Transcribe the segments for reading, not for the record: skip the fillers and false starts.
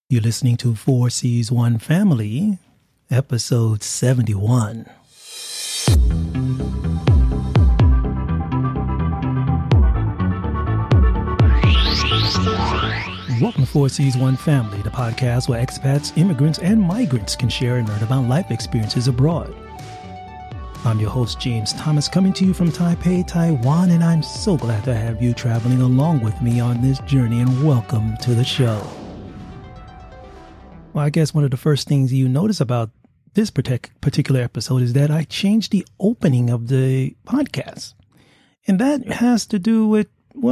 You're listening to 4C's One Family, episode 71. Welcome to 4C's One Family, the podcast where expats, immigrants, and migrants can share and learn about life experiences abroad. I'm your host, James Thomas, coming to you from Taipei, Taiwan, and I'm so glad to have you traveling along with me on this journey, and welcome to the show. Well, I guess one of the first things you notice about this particular episode is that I changed the opening of the podcast. And that has to do with,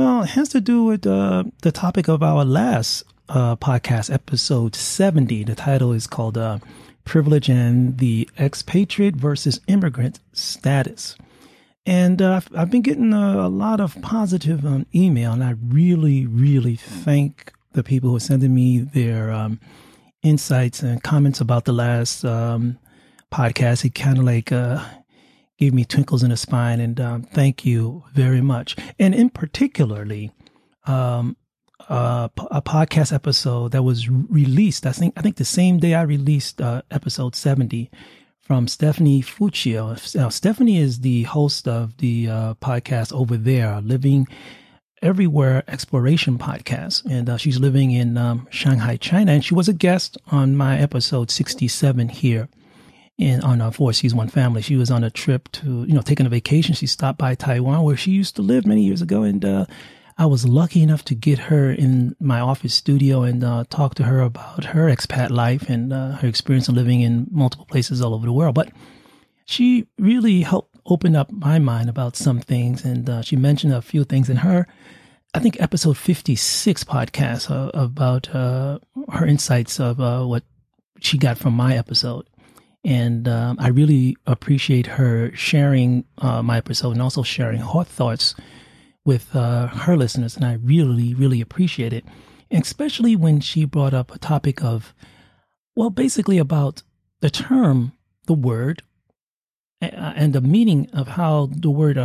the topic of our last podcast, episode 70. The title is called Privilege and the Expatriate versus Immigrant Status. And I've been getting a lot of positive email, and I really thank the people who are sending me their insights and comments about the last podcast. It kind of like gave me twinkles in the spine, and thank you very much. And in particularly, a podcast episode that was released, I think the same day I released episode 70 from Stephanie Fuccio. Now, Stephanie is the host of the podcast over there, Living Everywhere Exploration Podcast, and she's living in Shanghai, China, and she was a guest on my episode 67 here on 4C's One Family. She was on a trip to, taking a vacation. She stopped by Taiwan, where she used to live many years ago, and I was lucky enough to get her in my office studio and talk to her about her expat life and her experience of living in multiple places all over the world. But she really helped open up my mind about some things, and she mentioned a few things in her, I think, episode 56 podcast about her insights of what she got from my episode. And I really appreciate her sharing my episode and also sharing her thoughts with her listeners. And I really appreciate it. And especially when she brought up a topic of, basically about the term, the word, and the meaning of how the word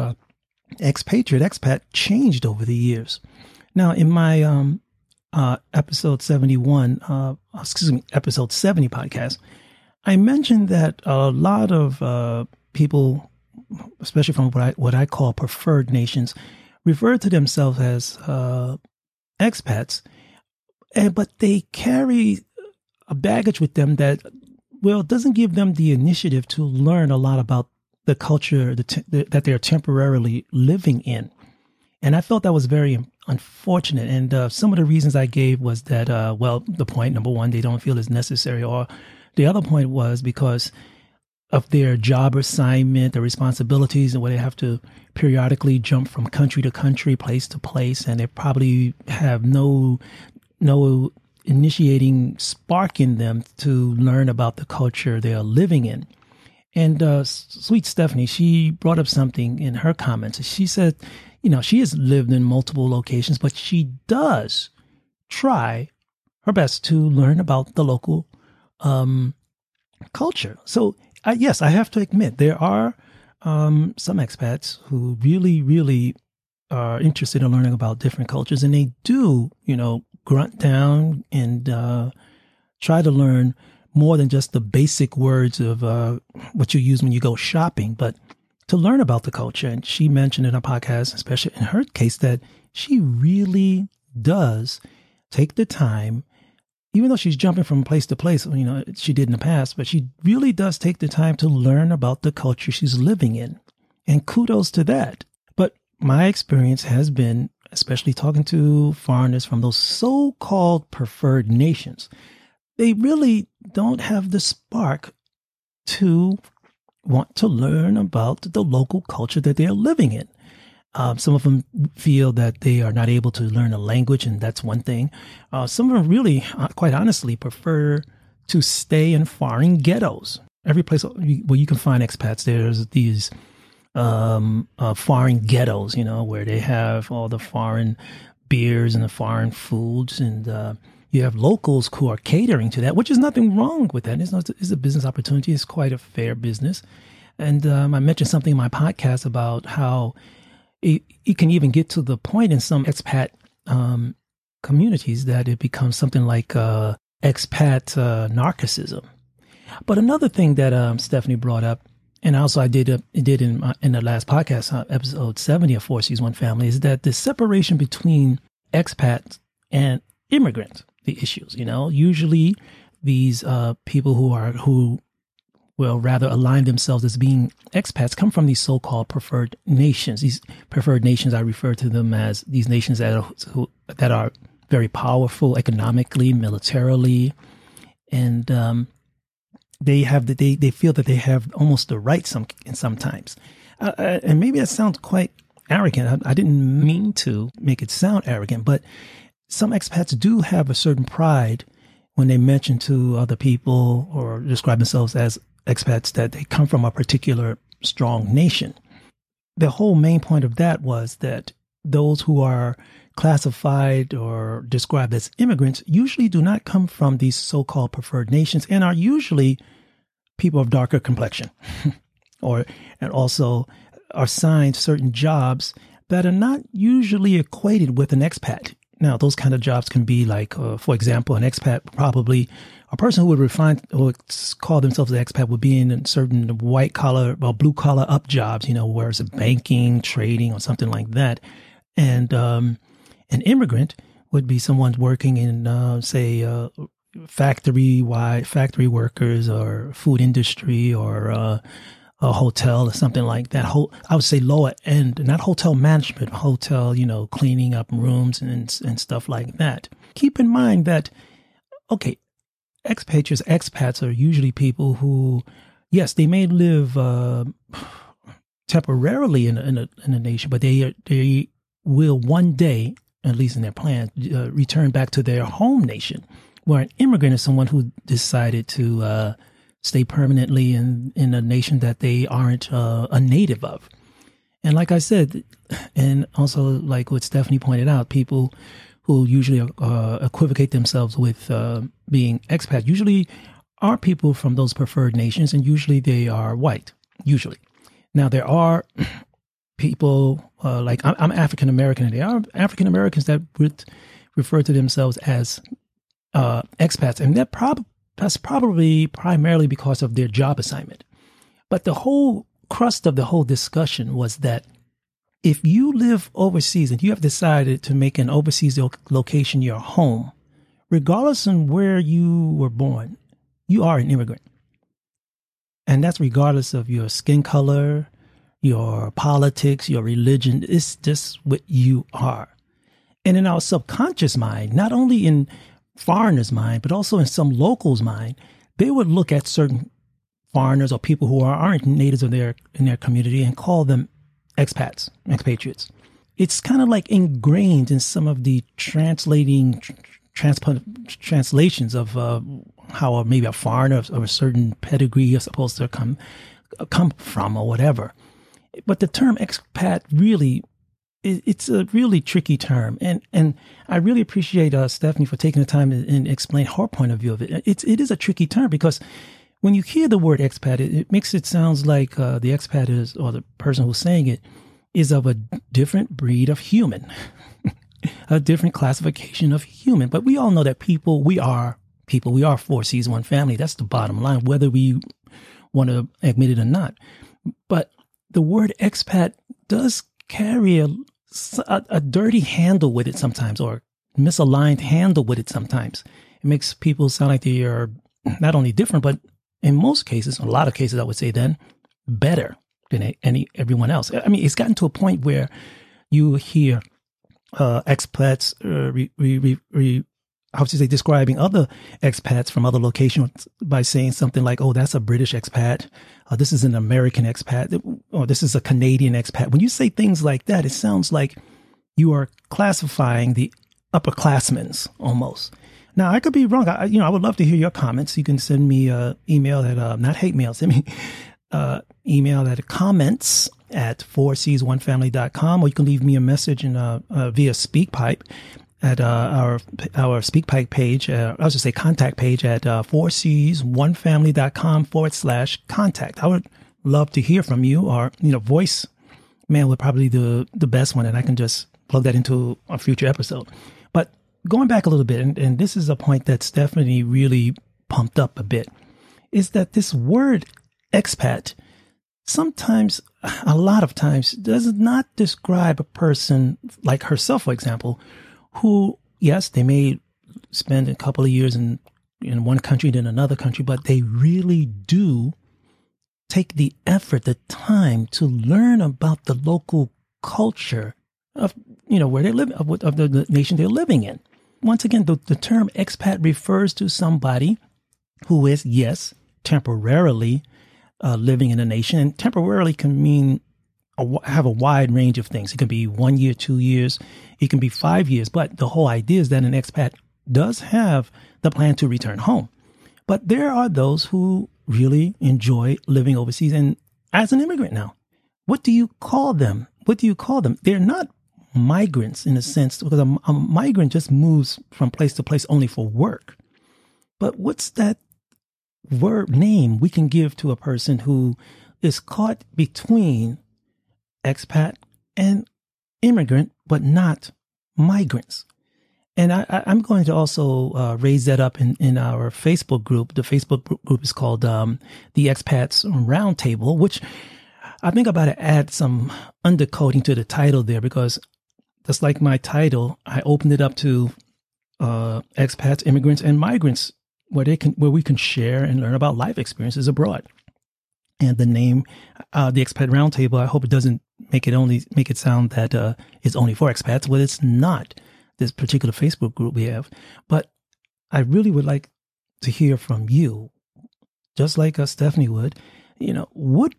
expat changed over the years. Now, in my episode 71, episode 70 podcast, I mentioned that a lot of people, especially from what I call preferred nations, refer to themselves as expats, but they carry a baggage with them that, doesn't give them the initiative to learn a lot about the culture that they're temporarily living in. And I felt that was very unfortunate. And some of the reasons I gave was that, the point, number one, they don't feel it's necessary, or the other point was because of their job assignment, their responsibilities, and where they have to periodically jump from country to country, place to place, and they probably have no initiating spark in them to learn about the culture they are living in. And sweet Stephanie, she brought up something in her comments. She said, she has lived in multiple locations, but she does try her best to learn about the local culture. So yes, I have to admit, there are some expats who really are interested in learning about different cultures, and they do, grunt down and try to learn more than just the basic words of what you use when you go shopping, but to learn about the culture. And she mentioned in her podcast, especially in her case, that she really does take the time, even though she's jumping from place to place, she did in the past, but she really does take the time to learn about the culture she's living in. And kudos to that. But my experience has been, especially talking to foreigners from those so-called preferred nations, they really don't have the spark to want to learn about the local culture that they are living in. Some of them feel that they are not able to learn a language, and that's one thing. Some of them really, quite honestly, prefer to stay in foreign ghettos. Every place where you can find expats, there's these foreign ghettos, where they have all the foreign beers and the foreign foods, and you have locals who are catering to that, which is nothing wrong with that. It's a business opportunity. It's quite a fair business. And I mentioned something in my podcast about how it can even get to the point in some expat communities that it becomes something like expat narcissism. But another thing that Stephanie brought up, and also I did in the last podcast, episode 70 of Four Seas One Family, is that the separation between expats and immigrants, the issues. Usually these people who will rather align themselves as being expats come from these so-called preferred nations. These preferred nations, I refer to them as these nations that are very powerful economically, militarily, and they feel that they have almost the right sometimes. And maybe that sounds quite arrogant. I didn't mean to make it sound arrogant, but some expats do have a certain pride when they mention to other people or describe themselves as expats that they come from a particular strong nation. The whole main point of that was that those who are classified or described as immigrants usually do not come from these so-called preferred nations and are usually people of darker complexion and also are assigned certain jobs that are not usually equated with an expat. Now, those kind of jobs can be like, for example, an expat, probably a person who would call themselves an expat would be in certain white collar or blue collar up jobs, where it's banking, trading, or something like that. And an immigrant would be someone working in, say, factory workers or food industry or a hotel or something like that. I would say lower end, not hotel management, hotel, cleaning up rooms and stuff like that. Keep in mind that, okay, expats are usually people who, yes, they may live temporarily in a nation, but they will one day, at least in their plans, return back to their home nation. Where an immigrant is someone who decided to stay permanently in a nation that they aren't a native of. And like I said, and also like what Stephanie pointed out, people who usually equivocate themselves with being expat usually are people from those preferred nations, and usually they are white, usually. Now, there are people like I'm African American, and there are African Americans that would refer to themselves as expats, and that's probably primarily because of their job assignment. But the whole crust of the whole discussion was that if you live overseas and you have decided to make an overseas location your home, regardless of where you were born, you are an immigrant. And that's regardless of your skin color, your politics, your religion. It's just what you are. And in our subconscious mind, not only in foreigners' mind, but also in some locals' mind, they would look at certain foreigners or people who aren't natives of in their community and call them expats, expatriates. It's kind of like ingrained in some of the translations of how maybe a foreigner of a certain pedigree is supposed to come from or whatever. But the term expat really, it's a really tricky term. And I really appreciate Stephanie for taking the time and explain her point of view of it. It is a tricky term because when you hear the word expat, it makes it sounds like the expat is, or the person who's saying it, is of a different breed of human, a different classification of human. But we all know that we are people. We are Four Seas One Family. That's the bottom line, whether we want to admit it or not. But the word expat does carry a dirty handle with it sometimes, or misaligned handle with it sometimes. It makes people sound like they are not only different, but in most cases, a lot of cases, I would say then, better than everyone else. I mean, it's gotten to a point where you hear expats describing other expats from other locations by saying something like, oh, that's a British expat, this is an American expat, or this is a Canadian expat. When you say things like that, it sounds like you are classifying the upperclassmen almost. Now, I could be wrong. I would love to hear your comments. You can send me an email at, not hate mail, send me email at comments@fourseasonefamily.com, or you can leave me a message via SpeakPipe at our SpeakPipe page. I was just say contact page at fourseasonefamily.com/contact. I would love to hear from you, or, voice mail would probably be the best one, and I can just plug that into a future episode. But going back a little bit, and this is a point that Stephanie really pumped up a bit, is that this word expat sometimes, a lot of times, does not describe a person like herself, for example, who, yes, they may spend a couple of years in one country than another country, but they really do take the effort, the time to learn about the local culture of, where they live, of the nation they're living in. Once again, the term expat refers to somebody who is, yes, temporarily living in a nation, and temporarily can mean have a wide range of things. It can be 1 year, 2 years, it can be 5 years, but the whole idea is that an expat does have the plan to return home. But there are those who really enjoy living overseas and as an immigrant now. What do you call them? They're not migrants in a sense, because a migrant just moves from place to place only for work. But what's that word name we can give to a person who is caught between expat and immigrant, but not migrants? And I'm going to also raise that up in our Facebook group. The Facebook group is called the Expats Roundtable, which I think I'm about to add some undercoding to the title there, because just like my title, I opened it up to expats, immigrants, and migrants, where we can share and learn about life experiences abroad. And the name, the Expat Roundtable, I hope it doesn't make it sound that it's only for expats. Well, it's not. This particular Facebook group we have, but I really would like to hear from you, just like Stephanie would. What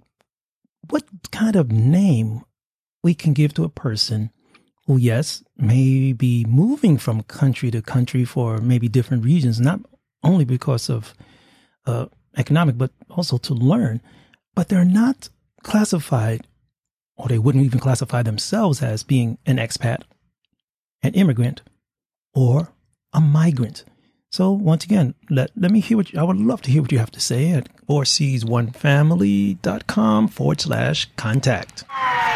kind of name we can give to a person who, yes, may be moving from country to country for maybe different reasons, not only because of economic, but also to learn, but they're not classified, or they wouldn't even classify themselves as being an expat, an immigrant, or a migrant. So once again, let me hear I would love to hear what you have to say at overseasonefamily.com/contact.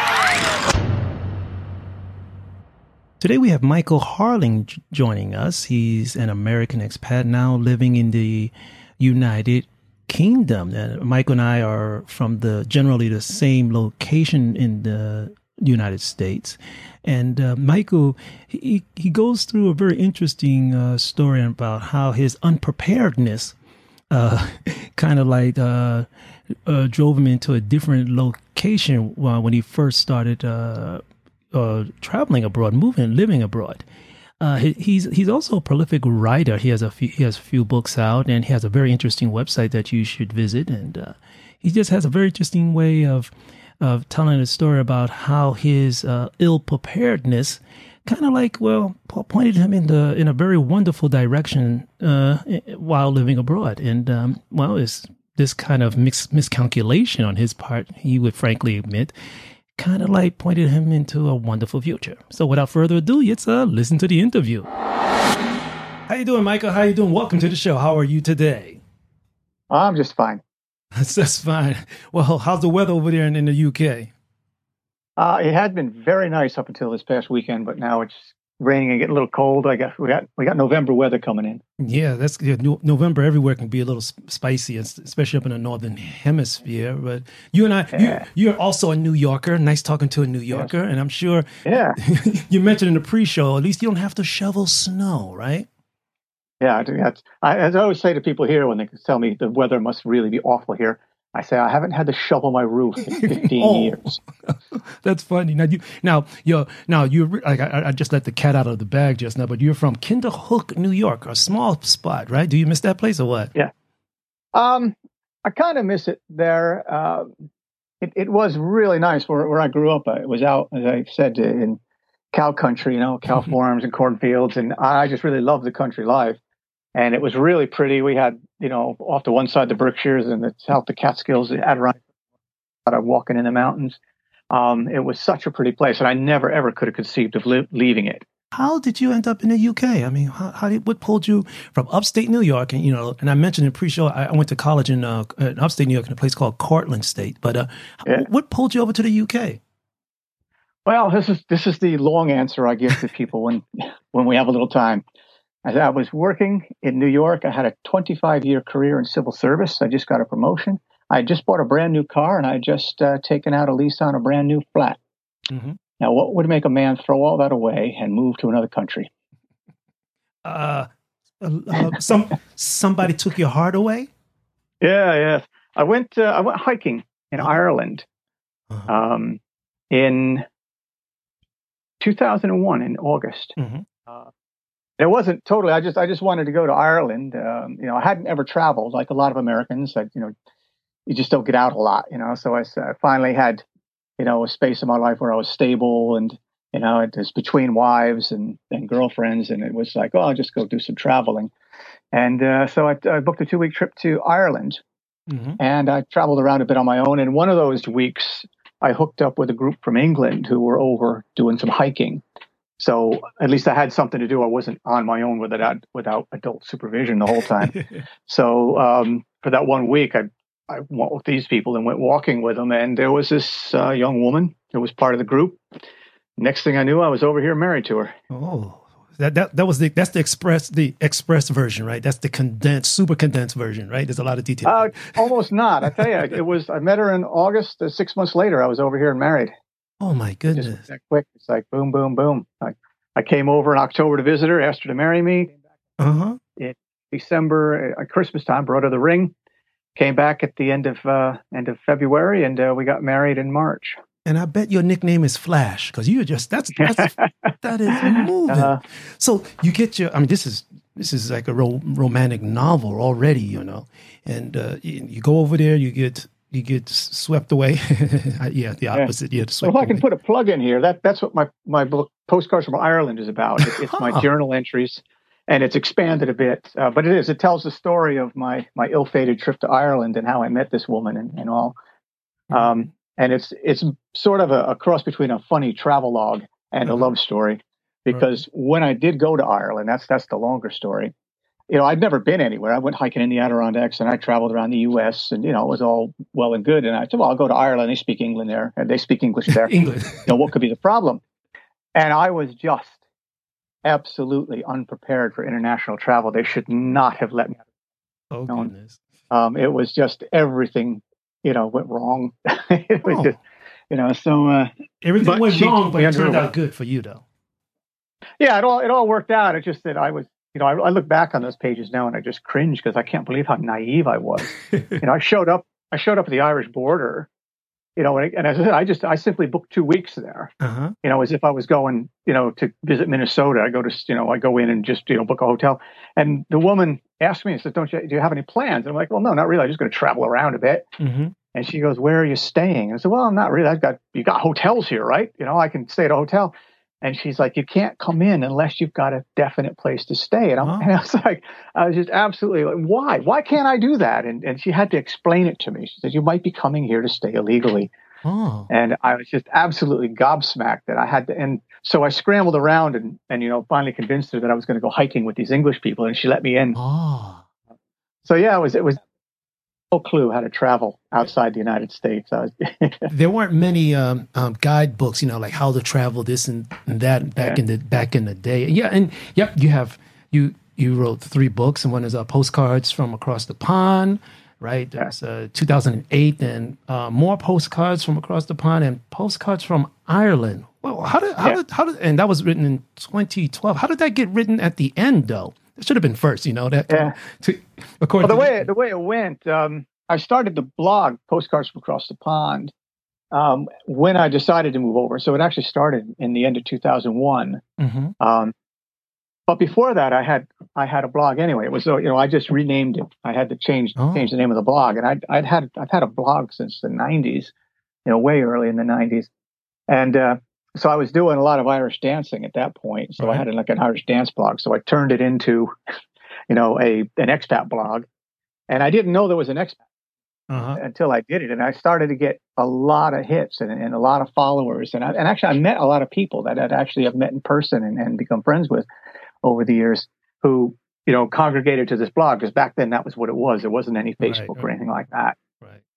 Today we have Michael Harling joining us. He's an American expat now living in the United Kingdom. Michael and I are from generally the same location in the United States. And Michael, he goes through a very interesting story about how his unpreparedness kind of like drove him into a different location when he first started traveling abroad, living abroad. He's also a prolific writer. He has a few books out, and he has a very interesting website that you should visit. And he just has a very interesting way of telling a story about how his ill preparedness kind of pointed him in a very wonderful direction while living abroad. And it's this kind of miscalculation on his part, he would frankly admit, kind of pointed him into a wonderful future. So without further ado, let's listen to the interview. How you doing, Michael? How you doing? Welcome to the show. How are you today? I'm just fine. That's fine. Well, how's the weather over there in the UK? It had been very nice up until this past weekend, but now it's raining and getting a little cold. We got November weather coming in. Yeah, that's good. November everywhere can be a little spicy, especially up in the northern hemisphere. But you and you're also a New Yorker. Nice talking to a New Yorker, yes. And I'm sure. Yeah. You mentioned in the pre-show, at least you don't have to shovel snow, right? Yeah, as I always say to people here when they tell me the weather must really be awful here, I say I haven't had to shovel my roof in 15 years. That's funny. Now you're like I just let the cat out of the bag just now, but you're from Kinderhook, New York, a small spot, right? Do you miss that place or what? Yeah, I kind of miss it there. It was really nice where I grew up. It was out, as I said, in cow country, cow farms and cornfields, and I just really loved the country life. And it was really pretty. We had, off to one side the Berkshires and the south the Catskills, the Adirondack, walking in the mountains. It was such a pretty place, and I never ever could have conceived of leaving it. How did you end up in the UK? I mean, what pulled you from upstate New York? And and I mentioned in pre-show, I went to college in upstate New York in a place called Cortland State. But what pulled you over to the UK? Well, this is the long answer I give to people when we have a little time. As I was working in New York, I had a 25-year career in civil service. I just got a promotion. I just bought a brand new car, and I just taken out a lease on a brand new flat. Mm-hmm. Now, what would make a man throw all that away and move to another country? Somebody took your heart away. Yeah. I went hiking in Ireland in 2001 in August. Mm-hmm. It wasn't totally. I just wanted to go to Ireland. I hadn't ever traveled like a lot of Americans. You just don't get out a lot. So I finally had, a space in my life where I was stable, and it was between wives and girlfriends, and it was like, oh, I'll just go do some traveling. And so I booked a 2-week trip to Ireland, and I traveled around a bit on my own. And one of those weeks, I hooked up with a group from England who were over doing some hiking. So at least I had something to do. I wasn't on my own without adult supervision the whole time. So for that 1 week, I went with these people and went walking with them. And there was this young woman who was part of the group. Next thing I knew, I was over here married to her. Oh, that's the express version, right? That's the super condensed version, right? There's a lot of detail. Almost not. I tell you, I met her in August. 6 months later, I was over here and married. Oh my goodness! Just that quick. It's like boom, boom, boom. I came over in October to visit her, asked her to marry me. In December, at Christmas time, brought her the ring. Came back at the end of February, and we got married in March. And I bet your nickname is Flash, because you just that is moving. So you get this is like a romantic novel already, and you go over there, you get swept away. The opposite. Yeah. Well, if I can put a plug in here, that's what my book Postcards from Ireland is about. It's my journal entries, and it's expanded a bit, but it tells the story of my ill-fated trip to Ireland and how I met this woman and all. And it's sort of a cross between a funny travelogue and a love story, because when I did go to Ireland, that's the longer story. I'd never been anywhere. I went hiking in the Adirondacks, and I traveled around the U.S., and, it was all well and good. And I said, well, I'll go to Ireland. They speak England there, and they speak English there. England. What could be the problem? And I was just absolutely unprepared for international travel. They should not have let me. Oh, goodness. It was just everything, went wrong. It was just, so. Everything went wrong, but it turned out good for you, though. Yeah, it all worked out. It's just that I was. I look back on those pages now and I just cringe because I can't believe how naive I was. I showed up at the Irish border, and as I said, I simply booked 2 weeks there, as if I was going, to visit Minnesota. I go in and just, book a hotel. And the woman asked me, said, do you have any plans? And I'm like, well, no, not really. I'm just going to travel around a bit. And she goes, where are you staying? And I said, well, I'm not really. You got hotels here, right? I can stay at a hotel. And she's like, you can't come in unless you've got a definite place to stay. And I was like, I was just absolutely like, why? Why can't I do that? And she had to explain it to me. She said, you might be coming here to stay illegally. And I was just absolutely gobsmacked that I had to. And so I scrambled around and finally convinced her that I was going to go hiking with these English people, and she let me in. So yeah, it was no clue how to travel outside the United States. There weren't many guidebooks, like how to travel this and that back in the day. Yeah, and yep, you wrote 3 books, and one is Postcards from Across the Pond, right? That's 2008, and more Postcards from Across the Pond, and Postcards from Ireland. Well, how did and that was written in 2012. How did that get written at the end, though? It should have been first, that. The way it went, I started the blog Postcards from Across the Pond when I decided to move over. So it actually started in the end of 2001. But before that, I had a blog anyway. It was I just renamed it. I had to change the name of the blog, and I've had a blog since the 90s, way early in the 90s, and so I was doing a lot of Irish dancing at that point. So I had an Irish dance blog. So I turned it into, an expat blog. And I didn't know there was an expat until I did it. And I started to get a lot of hits and a lot of followers. And actually, I met a lot of people that I've met in person and become friends with over the years who, congregated to this blog. Because back then that was what it was. There wasn't any Facebook or anything like that.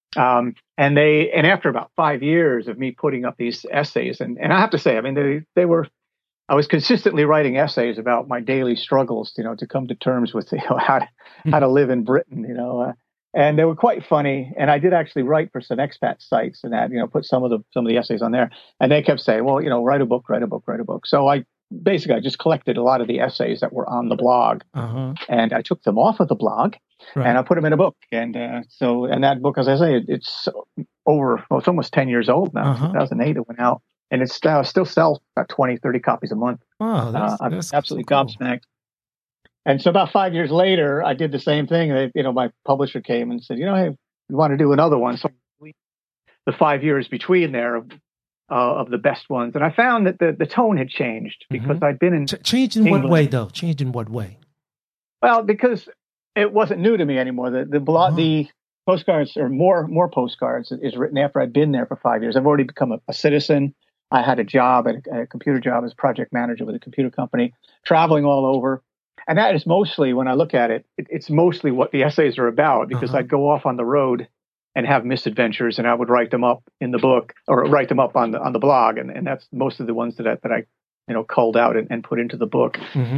And after about 5 years of me putting up these essays, and I have to say, I mean, I was consistently writing essays about my daily struggles, to come to terms with, how to live in Britain, and they were quite funny. And I did actually write for some expat sites and that, put some of the essays on there. And they kept saying, well, write a book, write a book, write a book. So I just collected a lot of the essays that were on the blog, and I took them off of the blog, and I put them in a book. And and that book, as I say, it's almost 10 years old now. 2008 it went out, and it still sells about 20, 30 copies a month. Wow, I'm that's absolutely cool. gobsmacked. And so about 5 years later, I did the same thing. My publisher came and said, hey, we want to do another one. So the 5 years between there of the best ones. And I found that the tone had changed because I'd been in Changed in England. what way, though? Changed in what way? Well, because it wasn't new to me anymore. The postcards, or more postcards, is written after I'd been there for 5 years. I've already become a citizen. I had a job at a computer job as project manager with a computer company, traveling all over. And that is mostly, when I look at it, it's mostly what the essays are about, because I'd go off on the road and have misadventures, and I would write them up in the book, or write them up on the blog, and that's most of the ones that I culled out and put into the book.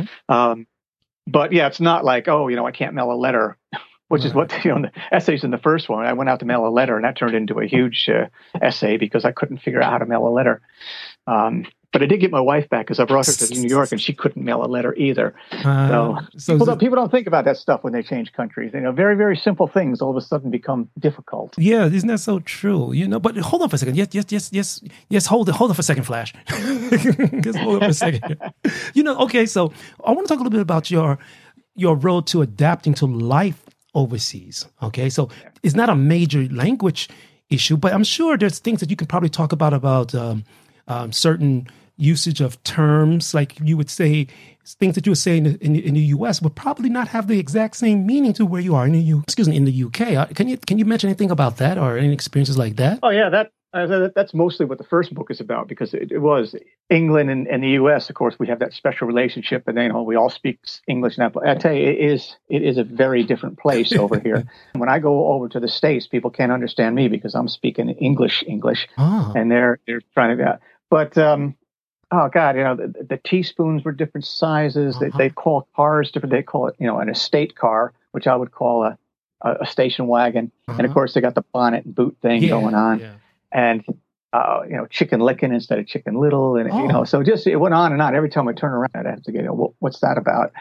But yeah, it's not like, I can't mail a letter, which is what the essays in the first one. I went out to mail a letter, and that turned into a huge essay because I couldn't figure out how to mail a letter. But I did get my wife back because I brought her to New York, and she couldn't mail a letter either. So people don't think about that stuff when they change countries. Very, very simple things all of a sudden become difficult. Yeah, isn't that so true? But hold on for a second. Yes. Hold on for a second, Flash. Just hold on for a second. Okay. So I want to talk a little bit about your road to adapting to life overseas. Okay, so it's not a major language issue, but I'm sure there's things that you can probably talk about certain usage of terms, like you would say, things that you would say in the U.S. would probably not have the exact same meaning to where you are in the U.K. Can you mention anything about that or any experiences like that? Oh yeah, that's mostly what the first book is about, because it was England and the U.S. Of course, we have that special relationship, and we all speak English now. But I tell you, it is a very different place over here. When I go over to the States, people can't understand me because I'm speaking English, and they're trying to. But oh God, the teaspoons were different sizes. They call cars different. They call it, an estate car, which I would call a station wagon. And of course, they got the bonnet and boot thing going on. Yeah. And Chicken Licken instead of Chicken Little, and so just it went on and on. Every time I turn around, I'd have to get, what's that about?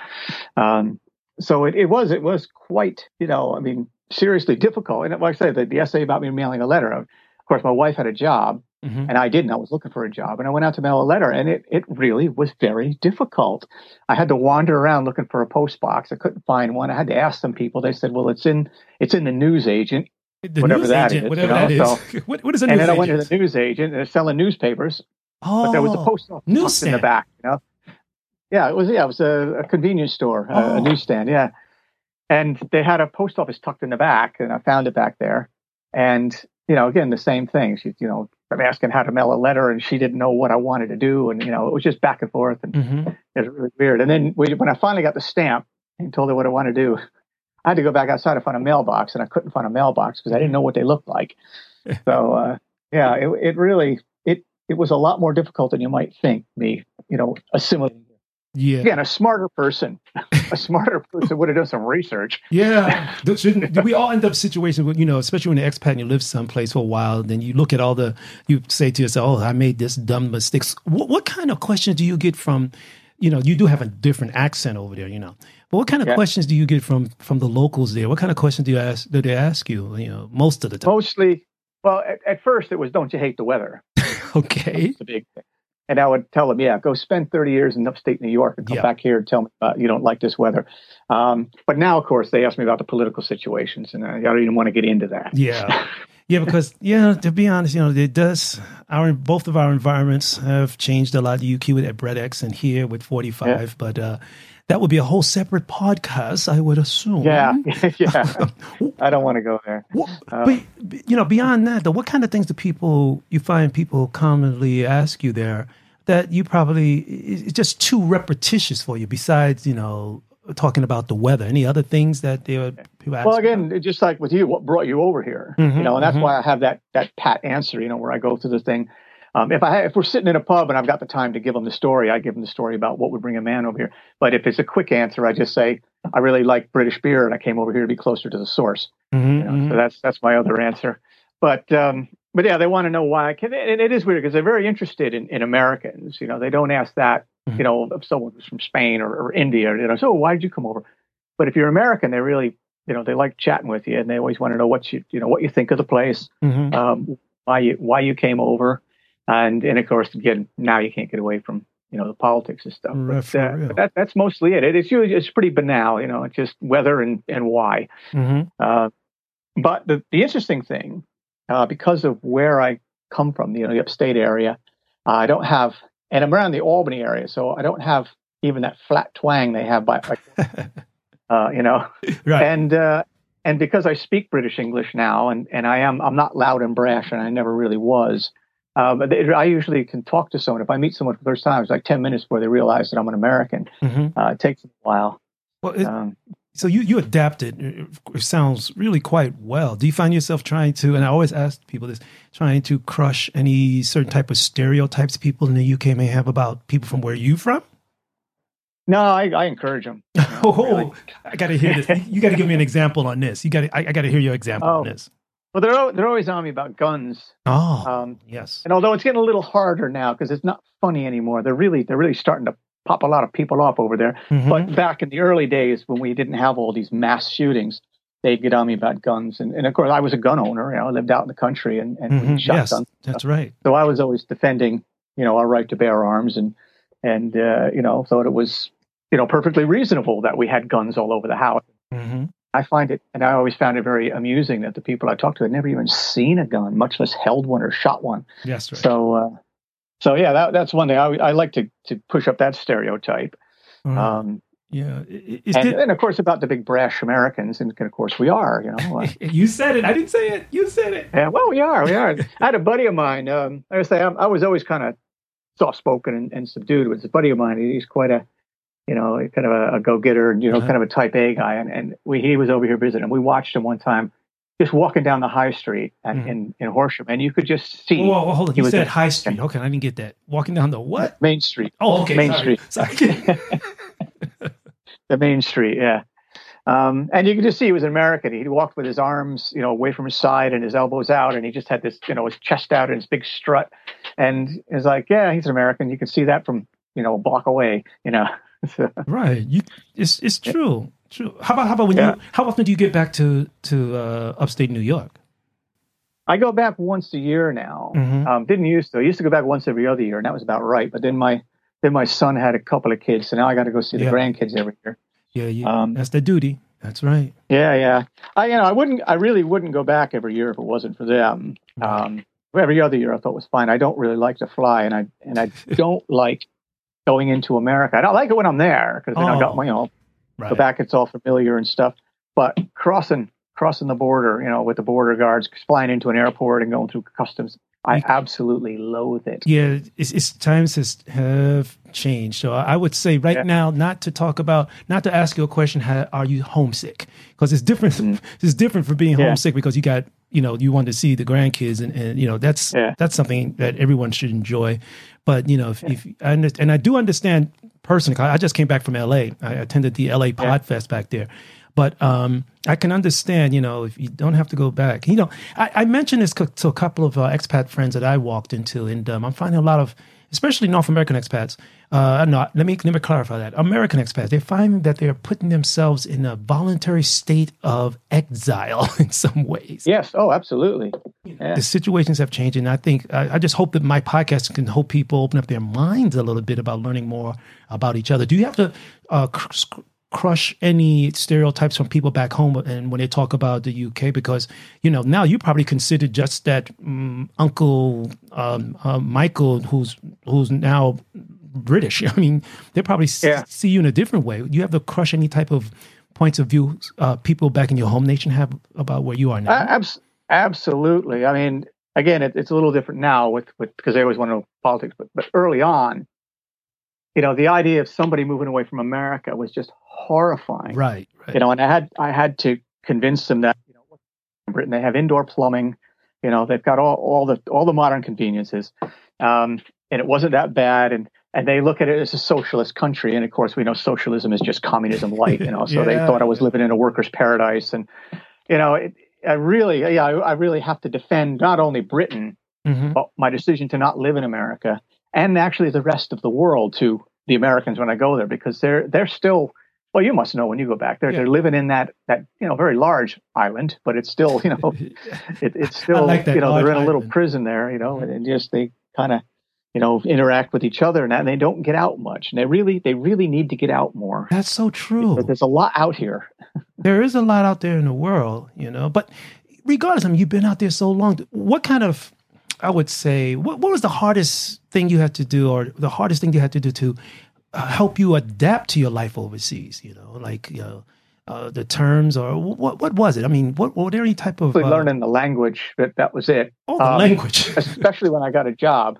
So it was quite, seriously difficult. And like I said, the essay about me mailing a letter. Of course, my wife had a job, and I didn't. I was looking for a job, and I went out to mail a letter, and it really was very difficult. I had to wander around looking for a post box. I couldn't find one. I had to ask some people. They said, "Well, it's in the news agent." Whatever that is. What is a news agent? And then I went to the news agent, and they're selling newspapers. But there was a post office in the back. Yeah, it was a convenience store, a newsstand. Yeah, and they had a post office tucked in the back, and I found it back there. And again, the same thing. I'm asking how to mail a letter, and she didn't know what I wanted to do, and it was just back and forth, and it was really weird. And then when I finally got the stamp and told her what I wanted to do, I had to go back outside to find a mailbox, and I couldn't find a mailbox because I didn't know what they looked like. So, it really was a lot more difficult than you might think, me, assimilating. Yeah. Again, a smarter person would have done some research. Yeah. Do we all end up situations where, especially when you're expat and you live someplace for a while, then you look at you say to yourself, I made this dumb mistake. What kind of questions do you get from, you do have a different accent over there, But what kind of questions do you get from the locals there? What kind of questions do they ask you? Most of the time. Mostly, well, at first it was, don't you hate the weather? Okay, that's the big thing. And I would tell them, go spend 30 years in upstate New York and come back here and tell me you don't like this weather. But now, of course, they ask me about the political situations, and I don't even want to get into that. Yeah. Yeah, because to be honest, it does. Both of our environments have changed a lot. The UK with BreadX and here with 45, but that would be a whole separate podcast, I would assume. Yeah. I don't want to go there. But beyond that, though, what kind of things do you find people commonly ask you there that you probably it's just too repetitious for you? Besides, talking about the weather? Any other things that they would people ask Well, about? again, just like with you, what brought you over here? And that's why I have that pat answer. Where I go through the thing. If we're sitting in a pub and I've got the time to give them the story, I give them the story about what would bring a man over here. But if it's a quick answer, I just say I really like British beer and I came over here to be closer to the source. So that's my other answer. But yeah, they want to know why. And it is weird because they're very interested in Americans. They don't ask that. If someone was from Spain or India. So why did you come over? But if you're American, they really, they like chatting with you, and they always want to know what you think of the place, why you came over, and of course, again, now you can't get away from the politics and stuff. But that's mostly it. It's pretty banal, it's just weather and why. But the interesting thing, because of where I come from, the upstate area, I don't have, and I'm around the Albany area, so I don't have even that flat twang they have by. Right. And because I speak British English now, and I'm not loud and brash, and I never really was. But I usually can talk to someone. If I meet someone for the first time, it's like 10 minutes before they realize that I'm an American. It takes a while. Well, so you adapted. It sounds really quite well. Do you find yourself trying to, and I always ask people this, trying to crush any certain type of stereotypes people in the UK may have about people from where you're from? No, I encourage them. Really. I got to hear this. You got to give me an example on this. I got to hear your example on this. Well, they're always on me about guns. Yes. And although it's getting a little harder now because it's not funny anymore, they're really starting to pop a lot of people off over there. But back in the early days when we didn't have all these mass shootings, they'd get on me about guns. And of course, I was a gun owner. I lived out in the country and we shot guns. That's right. So I was always defending, our right to bear arms and thought it was, perfectly reasonable that we had guns all over the house. I find it, and I always found it very amusing that the people I talked to had never even seen a gun, much less held one or shot one. Yes, right. So yeah, that's one thing I like to push up that stereotype. And of course about the big brash Americans, and of course we are. You said it. I didn't say it. You said it. Yeah, well, we are. I had a buddy of mine. Like I say, I was always kind of soft spoken and subdued. With a buddy of mine, he's quite a kind of a go-getter, kind of a type A guy. And he was over here visiting. We watched him one time just walking down the high street in Horsham. And you could just see. Whoa, hold on. You said high street. Okay, I didn't get that. Walking down the what? Main Street. Oh, okay. Main Street. Sorry. The Main Street, yeah. And you could just see he was an American. He walked with his arms, away from his side and his elbows out. And he just had this, his chest out and his big strut. And it's like, yeah, he's an American. You can see that from, a block away, Right. It's true. True. How about when how often do you get back to upstate New York? I go back once a year now. Didn't used to. I used to go back once every other year, and that was about right. But then my son had a couple of kids, so now I got to go see the grandkids every year. Yeah. That's the duty. That's right. Yeah. I really wouldn't go back every year if it wasn't for them. Every other year I thought was fine. I don't really like to fly, and I don't like going into America. I don't like it when I'm there because I got my go back. It's all familiar and stuff. But crossing the border, with the border guards, flying into an airport and going through customs, I absolutely loathe it. Yeah, it's times have changed. So I would say now, not to ask you a question, are you homesick? Because it's different. It's different for being homesick because you got, you want to see the grandkids and that's something that everyone should enjoy. But, if I do understand personally, I just came back from LA. I attended the LA Podfest back there. But I can understand, if you don't have to go back. I mentioned this to a couple of expat friends that I walked into, and I'm finding a lot of, especially North American expats. Let me clarify that. American expats, they're finding that they're putting themselves in a voluntary state of exile in some ways. Yes. Oh, absolutely. Yeah. The situations have changed, and I think I just hope that my podcast can help people open up their minds a little bit about learning more about each other. Do you have to crush any stereotypes from people back home and when they talk about the UK? Because, now you probably consider just that Uncle Michael, who's now British. I mean, they probably see you in a different way. You have to crush any type of points of view people back in your home nation have about where you are now. Absolutely. I mean, again, it's a little different now with because they always want to know politics, but early on, the idea of somebody moving away from America was just horrifying. Right. And I had to convince them that, in Britain, they have indoor plumbing, they've got all the modern conveniences. And it wasn't that bad. And they look at it as a socialist country. And of course, we know socialism is just communism light, so they thought I was living in a worker's paradise. And, I really have to defend not only Britain, but my decision to not live in America, and actually the rest of the world to the Americans when I go there, because they're still, well, you must know when you go back there, they're living in that very large island, but it's still, it's still, like that they're in a little island. Prison there, and just they kind of, interact with each other and that, and they don't get out much. And they really need to get out more. That's so true. But there's a lot out here. There is a lot out there in the world, but regardless, you've been out there so long. What kind of, I would say, what was the hardest thing you had to do, or the hardest thing you had to do to help you adapt to your life overseas? The terms, or what was it? What were there any type of learning the language? That was it. Oh, the language, especially when I got a job.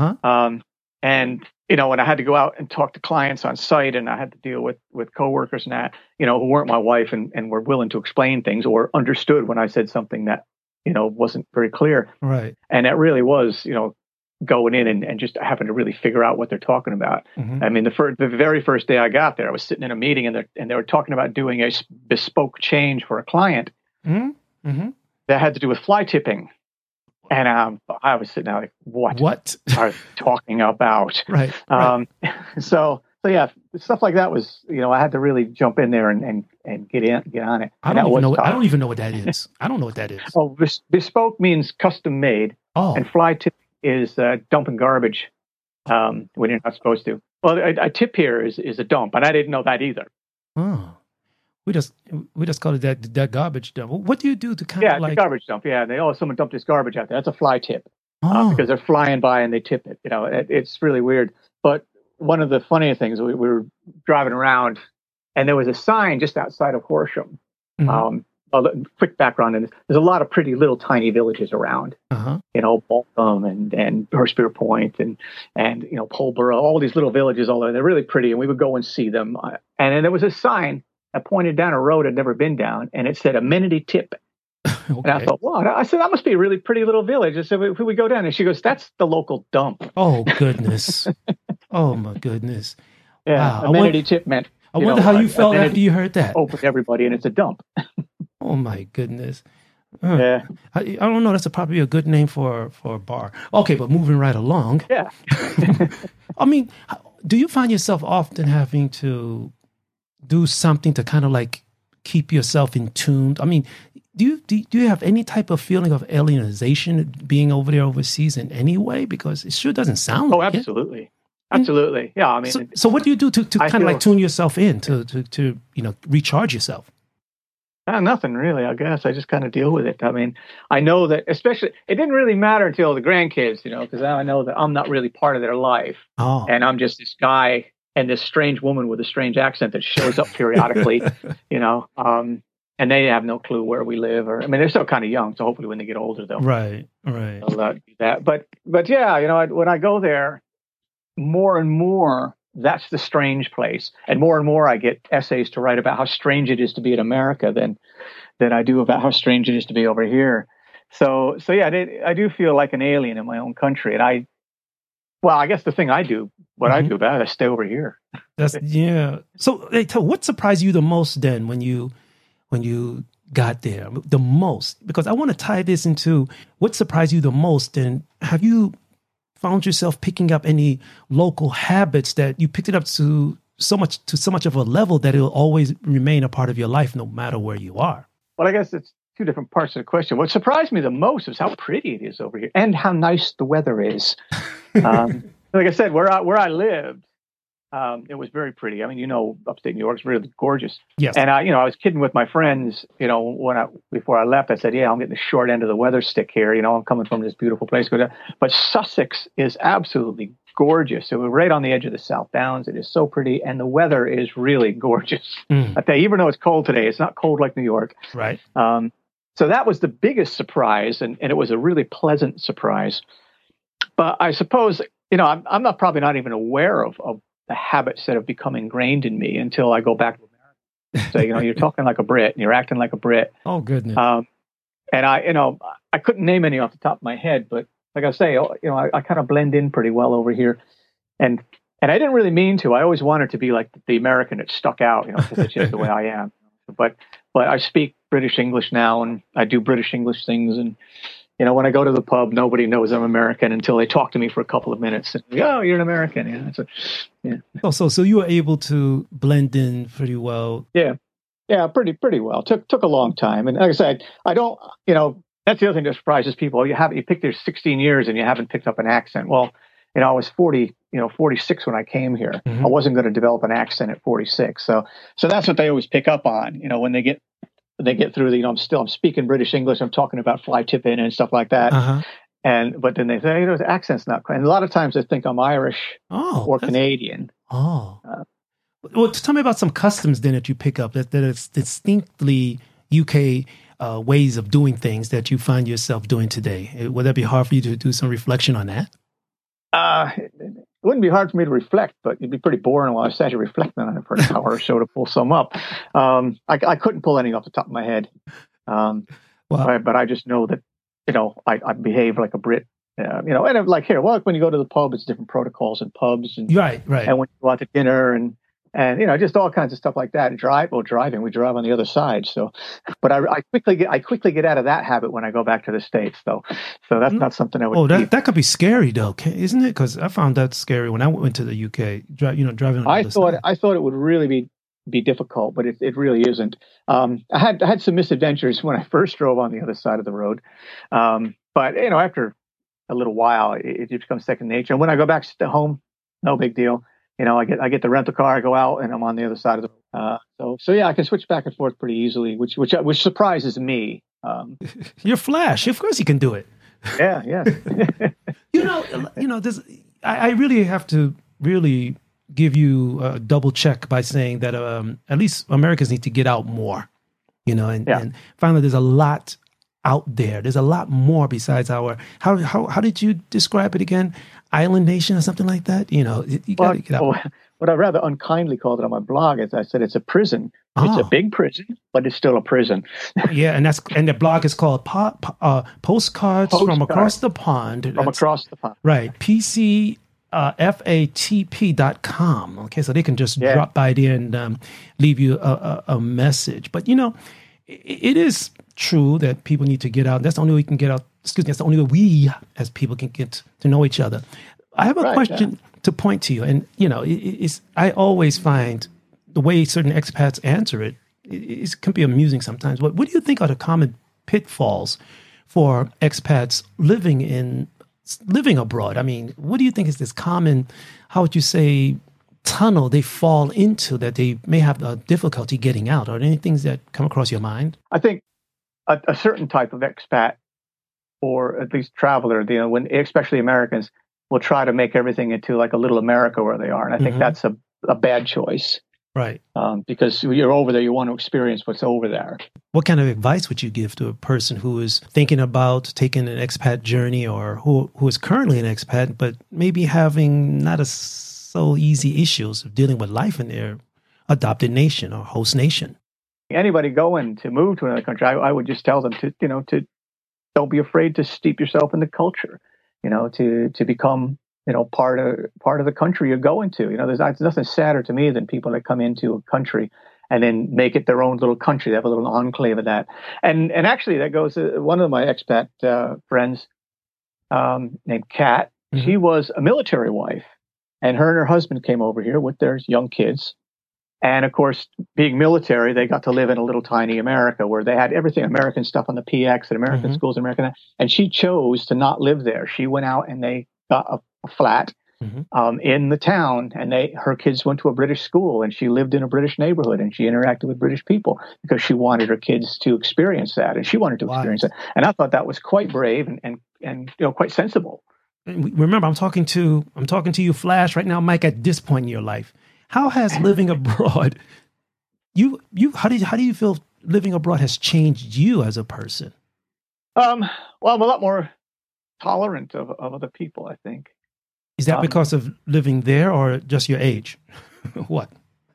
And when I had to go out and talk to clients on site, and I had to deal with coworkers and that, who weren't my wife and were willing to explain things or understood when I said something that, wasn't very clear. Right. And that really was, going in and just having to really figure out what they're talking about. The very first day I got there, I was sitting in a meeting and they were talking about doing a bespoke change for a client that had to do with fly tipping. And I was sitting there like, what are they talking about? Right. So yeah, stuff like that was, I had to really jump in there and get on it. I don't even know what that is. I don't know what that is. Oh, bespoke means custom made. Oh. And fly tip is dumping garbage when you're not supposed to. Well, a tip here is a dump, and I didn't know that either. Oh. We just call it that garbage dump. What do you do to kind of like... Yeah, the garbage dump. Yeah, someone dumped this garbage out there. That's a fly tip because they're flying by and they tip it. It's really weird. But one of the funnier things, we were driving around and there was a sign just outside of Horsham. Quick background, and there's a lot of pretty little tiny villages around. Baltham and Hurstpere Point and Polborough, all these little villages all over. They're really pretty, and we would go and see them. And then there was a sign that pointed down a road I'd never been down, and it said amenity tip. Okay. And I thought, what? I said, that must be a really pretty little village. I said, if we go down, and she goes, that's the local dump. Oh, goodness. Oh, my goodness. Yeah, wow. Amenity tip meant... I wonder how you felt after you heard that. Open to everybody, and it's a dump. Oh, my goodness. Yeah. I don't know. That's probably a good name for a bar. Okay, but moving right along. Yeah. Do you find yourself often having to do something to kind of like keep yourself in tune? Do you have any type of feeling of alienization being over there overseas in any way? Because it sure doesn't sound like absolutely. It. Absolutely. Yeah. So what do you do to kind of like tune yourself in to recharge yourself? Nothing really, I guess. I just kind of deal with it. I know that especially, it didn't really matter until the grandkids, because now I know that I'm not really part of their life. Oh. And I'm just this guy and this strange woman with a strange accent that shows up periodically, and they have no clue where we live, they're still kind of young, so hopefully when they get older, they'll right they'll do that. But yeah, when I go there, more and more, that's the strange place, and more I get essays to write about how strange it is to be in America than I do about how strange it is to be over here. So yeah, I do feel like an alien in my own country, and I guess the thing I do, I do about it, I stay over here. Yeah. So, what surprised you the most then when you got there? The most, because I want to tie this into what surprised you the most, and have you found yourself picking up any local habits that you picked it up to so much of a level that it'll always remain a part of your life no matter where you are? Well, I guess it's two different parts of the question. What surprised me the most is how pretty it is over here and how nice the weather is. Like I said, where I lived, it was very pretty. Upstate New York's really gorgeous. Yes. And I was kidding with my friends, before I left, I said, yeah, I'm getting the short end of the weather stick here. I'm coming from this beautiful place. But Sussex is absolutely gorgeous. So we're right on the edge of the South Downs. It is so pretty. And the weather is really gorgeous. I tell you, even though it's cold today, it's not cold like New York. Right. So that was the biggest surprise. And it was a really pleasant surprise. But I suppose, I'm probably not even aware of the habits that have become ingrained in me until I go back to America. So, you're talking like a Brit and you're acting like a Brit. Oh, goodness. And I couldn't name any off the top of my head, but like I say, I kind of blend in pretty well over here. And I didn't really mean to. I always wanted to be like the American that stuck out, because it's just the way I am. But I speak British English now, and I do British English things. And, when I go to the pub, nobody knows I'm American until they talk to me for a couple of minutes. And, oh, you're an American. Yeah. Oh, so you were able to blend in pretty well. Yeah. Yeah, pretty well. Took a long time. And like I said, I don't, that's the other thing that surprises people. You picked there 16 years and you haven't picked up an accent. Well, I was 46 when I came here. Mm-hmm. I wasn't going to develop an accent at 46. So that's what they always pick up on, when they get through the, I'm speaking British English. I'm talking about fly tipping and stuff like that. Uh-huh. But then they say, the accent's not quite. And a lot of times they think I'm Irish or Canadian. Oh. Well, tell me about some customs then that you pick up that is distinctly UK ways of doing things that you find yourself doing today. Would that be hard for you to do some reflection on that? It wouldn't be hard for me to reflect, but it'd be pretty boring while I sat here reflecting on it for an hour or so to pull some up. I couldn't pull any off the top of my head. But I just know that, I behave like a Brit, and like here, when you go to the pub, it's different protocols in pubs. And, right. And when you go out to dinner and just all kinds of stuff like that. Driving, we drive on the other side. So, but I quickly get out of that habit when I go back to the States, though. So that's not something I would. Oh, that could be scary, though, isn't it? Because I found that scary when I went to the UK. Driving on the other side. I thought it would really be difficult, but it really isn't. I had some misadventures when I first drove on the other side of the road, but after a little while, it becomes second nature. And when I go back to home, no big deal. I get the rental car, I go out, and I'm on the other side of the. So yeah, I can switch back and forth pretty easily, which surprises me. You're Flash, of course you can do it. Yeah. This. I really have to really give you a double check by saying that at least Americans need to get out more. And finally, there's a lot out there. There's a lot more besides our. How did you describe it again? Island nation or something like that? You got to get out. What I rather unkindly called it on my blog is I said it's a prison. It's a big prison, but it's still a prison. Yeah, and the blog is called Postcards from Across the Pond. Across the pond. Right. PCFATP.com. Okay, so they can just drop by there and leave you a message. But, it is true that people need to get out. That's the only way we can get out. That's the only way we as people can get to know each other. I have a question to point to you. And, I always find the way certain expats answer it can be amusing sometimes. What do you think are the common pitfalls for expats living abroad? I mean, what do you think is this common, how would you say, tunnel they fall into that they may have difficulty getting out? Are there any things that come across your mind? I think a certain type of expat, or at least traveler, especially Americans, will try to make everything into like a little America where they are. And I think that's a bad choice. Right. Because you're over there, you want to experience what's over there. What kind of advice would you give to a person who is thinking about taking an expat journey, or who is currently an expat, but maybe having not so easy issues of dealing with life in their adopted nation or host nation? Anybody going to move to another country, I would just tell them to don't be afraid to steep yourself in the culture, to become, part of the country you're going to. There's nothing sadder to me than people that come into a country and then make it their own little country. They have a little enclave of that. And actually that goes to one of my expat friends named Kat. Mm-hmm. She was a military wife, and her husband came over here with their young kids. And of course, being military, they got to live in a little tiny America where they had everything American stuff on the PX and American schools and American. And she chose to not live there. She went out and they got a flat in the town, and her kids went to a British school, and she lived in a British neighborhood, and she interacted with British people because she wanted her kids to experience that, and she wanted to experience it. And I thought that was quite brave and quite sensible. And remember, I'm talking to you, Flash, right now, Mike, at this point in your life. How has living abroad, how do you feel living abroad has changed you as a person? Well, I'm a lot more tolerant of other people, I think. Is that because of living there or just your age? What?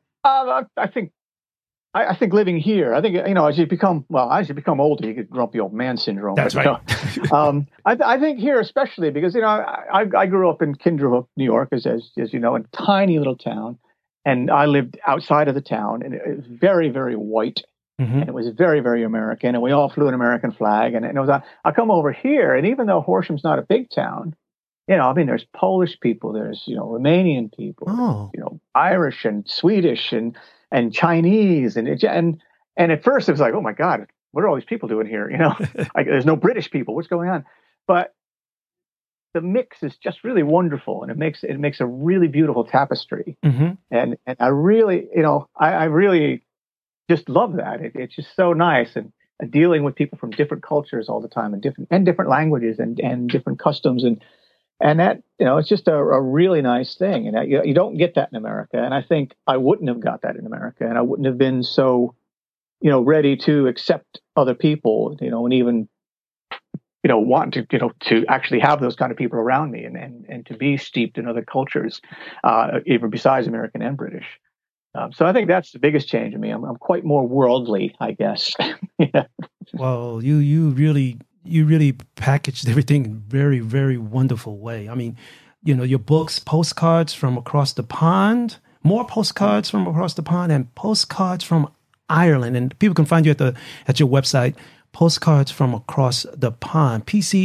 I think living here, I think, as you become older, you get grumpy old man syndrome. That's right. I think here, especially because, I grew up in Kinderhook, New York, as you know, in a tiny little town. And I lived outside of the town, and it was very, very white. Mm-hmm. And it was very, very American. And we all flew an American flag. And it was, I come over here, and even though Horsham's not a big town, there's Polish people, there's, Romanian people, Irish and Swedish and Chinese. And at first it was like, oh my God, what are all these people doing here? There's no British people. What's going on? But the mix is just really wonderful, and it makes a really beautiful tapestry. Mm-hmm. And I really, I really just love that. It's just so nice, and dealing with people from different cultures all the time, and different languages and different customs, and that, it's just a really nice thing. And you don't get that in America. And I think I wouldn't have got that in America, and I wouldn't have been so, ready to accept other people, and even, want to actually have those kind of people around me, and to be steeped in other cultures, even besides American and British. So I think that's the biggest change in me. I'm quite more worldly, I guess. Yeah. Well, you really packaged everything in a very, very wonderful way. I mean, your books, Postcards from Across the Pond, more Postcards from Across the Pond, and Postcards from Ireland. And people can find you at your website, Postcards from Across the Pond,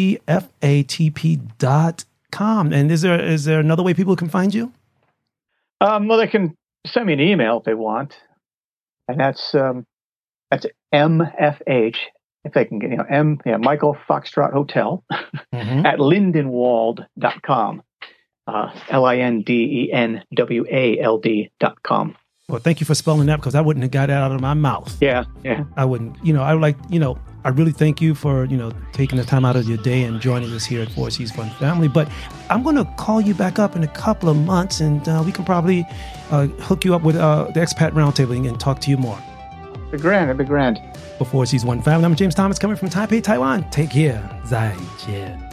PCFATP.com. And is there another way people can find you? Well, they can send me an email if they want, and that's MFH. If they can get, Michael Foxtrot Hotel mm-hmm. at lindenwald.com, LINDENWALD.com. Well, thank you for spelling that, because I wouldn't have got it out of my mouth. Yeah. I wouldn't, I really thank you for, taking the time out of your day and joining us here at Four Seas One Family. But I'm going to call you back up in a couple of months, and we can probably hook you up with the Expat Roundtable and talk to you more. It'd be grand. For Four Seas One Family, I'm James Thomas, coming from Taipei, Taiwan. Take care. 再见.